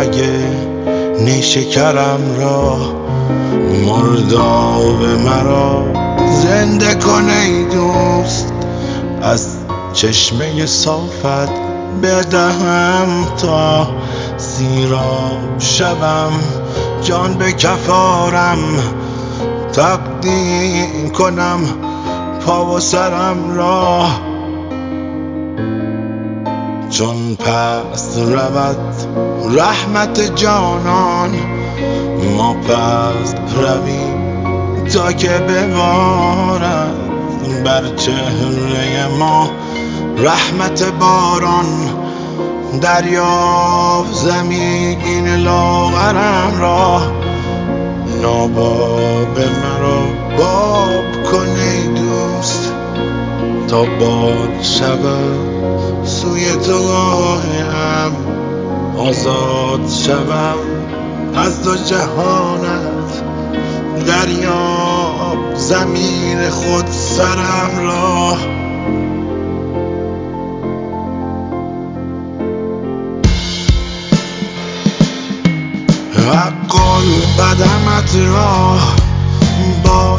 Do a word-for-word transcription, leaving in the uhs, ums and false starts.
رگ نیشکرم را، مرداب مرا زنده کن ای دوست. از چشمه صافت بدهم تا سیراب شوم، جان به کف آرم تقدیم کنم پا و سرم را. چون پس رود رحمت جانان ما پس رویم تا که ببارد بر چهره ما رحمت باران. دریاب زمین لاغرم را، ناباب مرا باب کن ای دوست. تا باد شود سوی تو راهم، آزاد شوم از دو جهانت. دریاب زمین خود سرم را. حق قدمت را با